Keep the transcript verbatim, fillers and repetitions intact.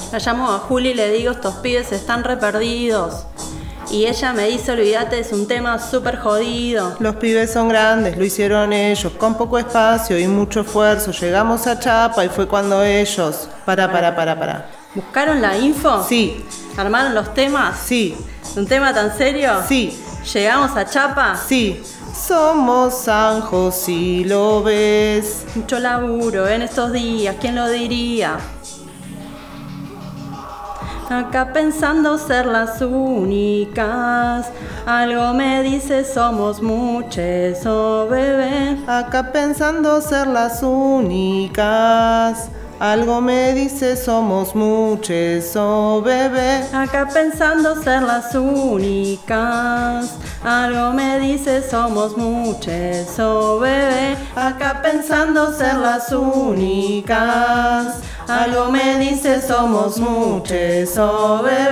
La llamo a Juli y le digo, estos pibes están re perdidos. Y ella me dice, olvídate, es un tema súper jodido. Los pibes son grandes, lo hicieron ellos, con poco espacio y mucho esfuerzo. Llegamos a Chapa y fue cuando ellos... Para, para, para, para. ¿Buscaron la info? Sí. ¿Armaron los temas? Sí. ¿Un tema tan serio? Sí. ¿Llegamos a Chapa? Sí. Somos Anjos, si lo ves. Mucho laburo en estos días, ¿quién lo diría? Acá pensando ser las únicas, algo me dice somos muchos, oh bebé. Acá pensando ser las únicas, algo me dice somos muchos, oh bebé. Acá pensando ser las únicas, algo me dice somos muchos, oh bebé. Acá pensando ser las únicas, algo me dice somos muchos, oh bebé.